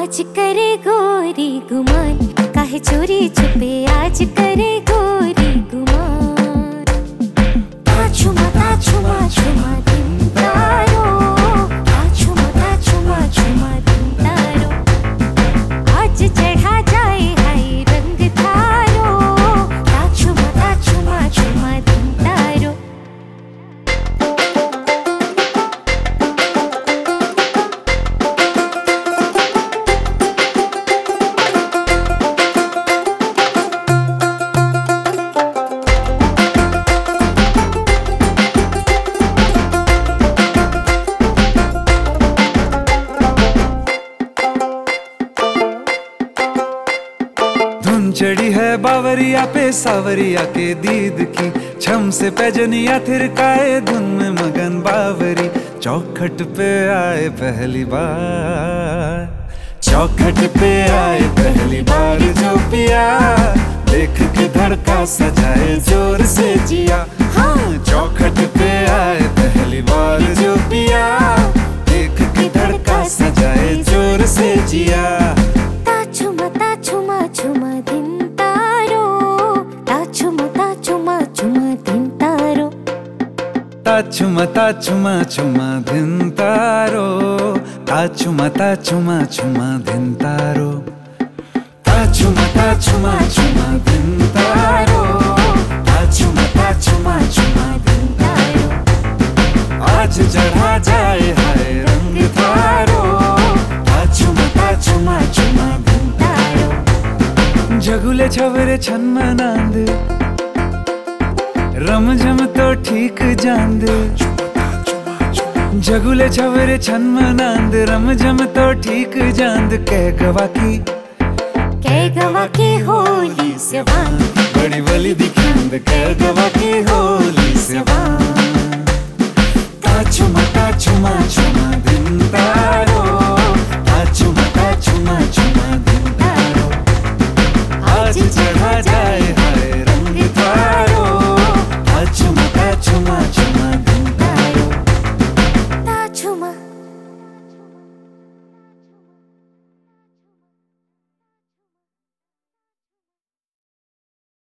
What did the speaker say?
आज करे गोरी गुमान, काहे चोरी छुपे आज करे गोरी गुमान। ताछुमा ताछुमा छुमा दिन तारो, ताछुमा ताछुमा छुमा दिन तारो। आज चढ़ा जाए हाय रंग थारो, ताछुमा ताछुमा छुमा दिन तारो। चढ़ी है बावरिया पे सावरिया के दीद की, छम से पैजनिया थिरकाए धुन में मगन बावरी। चौखट पे आए पहली बार, चौखट पे आए पहली बार जो पिया, देख के धड़का सजाए जोर से जिया। हाँ, चौखट पे आए पहली बार जो पिया, देख के धड़का सजाए जोर से जिया। ताछुमा ताछुमा छुमा दिन तारो, ताछुमा ताछुमा छुमा दिन तारो। ताछुमा ताछुमा छुमा दिन तारो, ताछुमा ताछुमा छुमा दिन तारो। ताछुमा ताछुमा छुमा दिन तारो, ताछुमा ताछुमा छुमा दिन तारो। आज चढ़ा जाए हाय रंग थारो, ताछुमा ताछुमा छुमा दिन तारो। जगुले छवरे छन नांद, रमझम तो ठीक जांद। जगुले छवरे छन नांद, रमझम तो ठीक जांद। कह गवा की होली से बांध, बड़ी बली दिखांद। कह गवा की होली से बांध। ताछुमा ताछुमा छुमा दिन तारो, ताछुमा ताछुमा छुमा दिन तारो। आज चढ़ा जाए